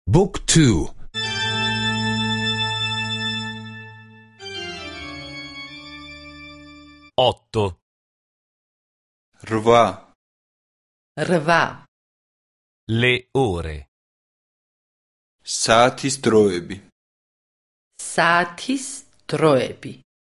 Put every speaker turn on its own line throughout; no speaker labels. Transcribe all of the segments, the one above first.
Book 2.
8.
Rva.
Rva.
Le ore.
Saatis დროები.
Saatis დროები.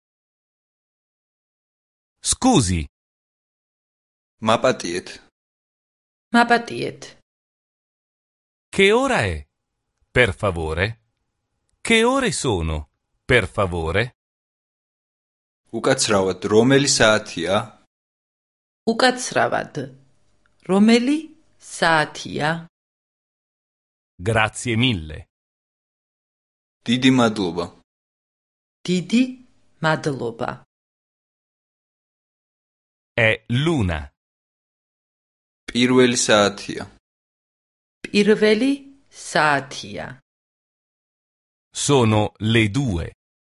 Scusi,
Mapatiet.
Mapatiet.
che ora è? Per favore? Che ore sono? Per favore?
უკაცრავად რომელი საათია?
უკაცრავად რომელი საათია?
Grazie mille.
დიდი მადლობა.
დიდი მადლობა.
È l'una.
პირველი საათია.
პირველი საათია.
Sono le 2.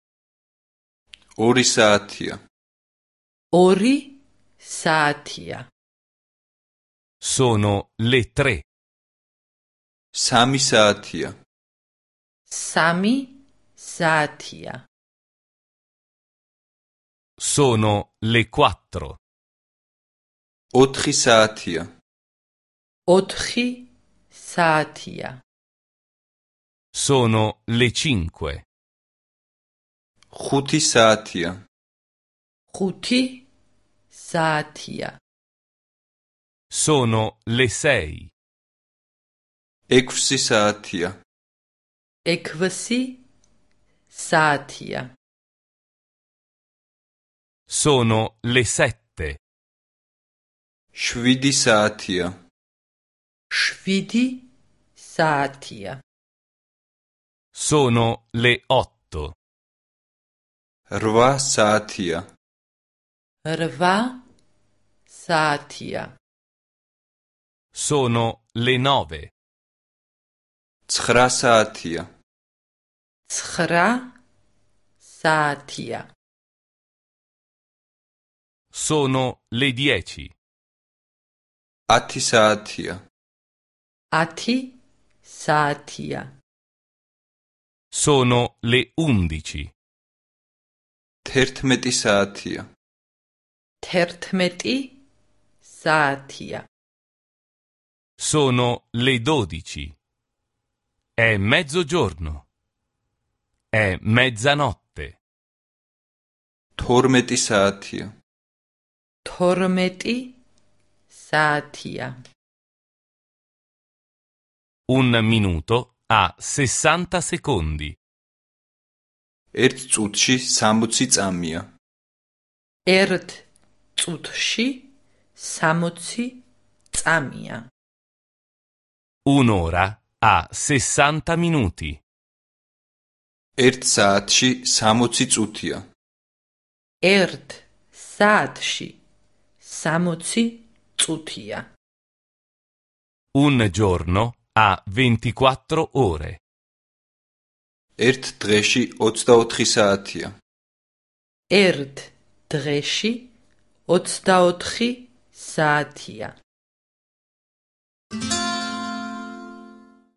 ორი საათია.
ორი საათია.
Sono le 3.
სამი საათია.
სამი საათია.
Sono le 4.
ოთხი საათია.
ოთხი საათია.
Sono le 5.
ხუთი საათია.
ხუთი საათია.
Sono le 6.
ექვსი საათია.
ექვსი საათია.
Sono le 7.
შვიდი საათია.
შვიდი საათია.
Sono le 8.
რვა საათია.
რვა საათია.
Sono le 9.
ცხრა საათია.
ცხრა საათია.
Sono le 10.
ათი საათია.
ათი საათია.
Sono le 11.
თერთმეტი საათია.
თერთმეტი საათია.
Sono le 12. È mezzogiorno. È mezzanotte.
თორმეტი საათია.
თორმეტი საათია.
Un minuto a 60 secondi.
ერთ წუთში 60 წამია.
ერთ წუთში 60 წამია.
Un'ora a 60 minuti.
ერთ საათში 60 წუთია.
ერთ საათში 60 წუთია.
Un giorno a 24 ore.
ერთ დღეში 24 საათია.
ერთ დღეში 24 საათია.